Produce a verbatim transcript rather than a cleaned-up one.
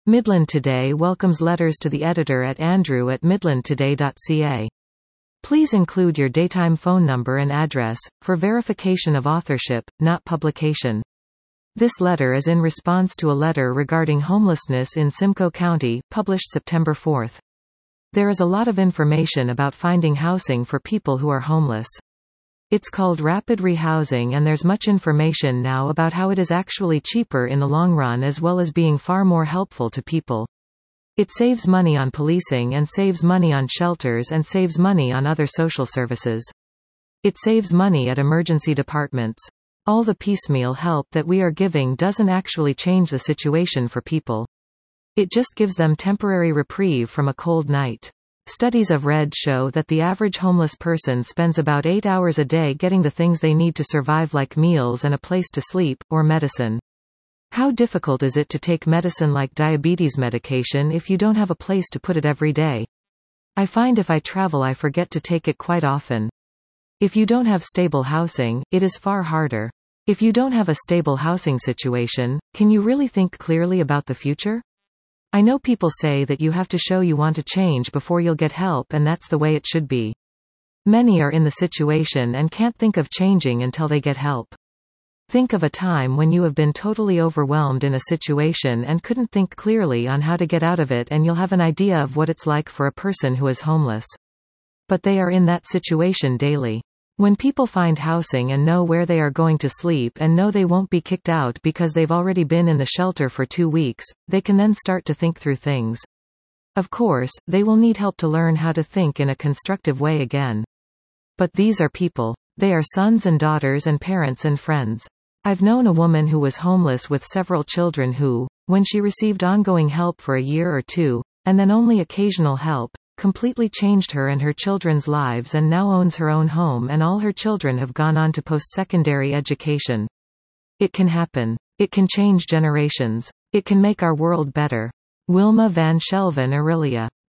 Midland Today welcomes letters to the editor at andrew at midland today dot c a. Please include your daytime phone number and address, for verification of authorship, not publication. This letter is in response to a letter regarding homelessness in Simcoe County, published September fourth. There is a lot of information about finding housing for people who are homeless. It's called rapid rehousing, and there's much information now about how it is actually cheaper in the long run as well as being far more helpful to people. It saves money on policing and saves money on shelters and saves money on other social services. It saves money at emergency departments. All the piecemeal help that we are giving doesn't actually change the situation for people. It just gives them temporary reprieve from a cold night. Studies I've read show that the average homeless person spends about eight hours a day getting the things they need to survive, like meals and a place to sleep, or medicine. How difficult is it to take medicine like diabetes medication if you don't have a place to put it every day? I find if I travel I forget to take it quite often. If you don't have stable housing, it is far harder. If you don't have a stable housing situation, can you really think clearly about the future? I know people say that you have to show you want to change before you'll get help, and that's the way it should be. Many are in the situation and can't think of changing until they get help. Think of a time when you have been totally overwhelmed in a situation and couldn't think clearly on how to get out of it, and you'll have an idea of what it's like for a person who is homeless. But they are in that situation daily. When people find housing and know where they are going to sleep and know they won't be kicked out because they've already been in the shelter for two weeks, they can then start to think through things. Of course, they will need help to learn how to think in a constructive way again. But these are people. They are sons and daughters and parents and friends. I've known a woman who was homeless with several children who, when she received ongoing help for a year or two, and then only occasional help, completely changed her and her children's lives, and now owns her own home, and all her children have gone on to post-secondary education. It can happen. It can change generations. It can make our world better. Wilma Van Shelven Aurelia.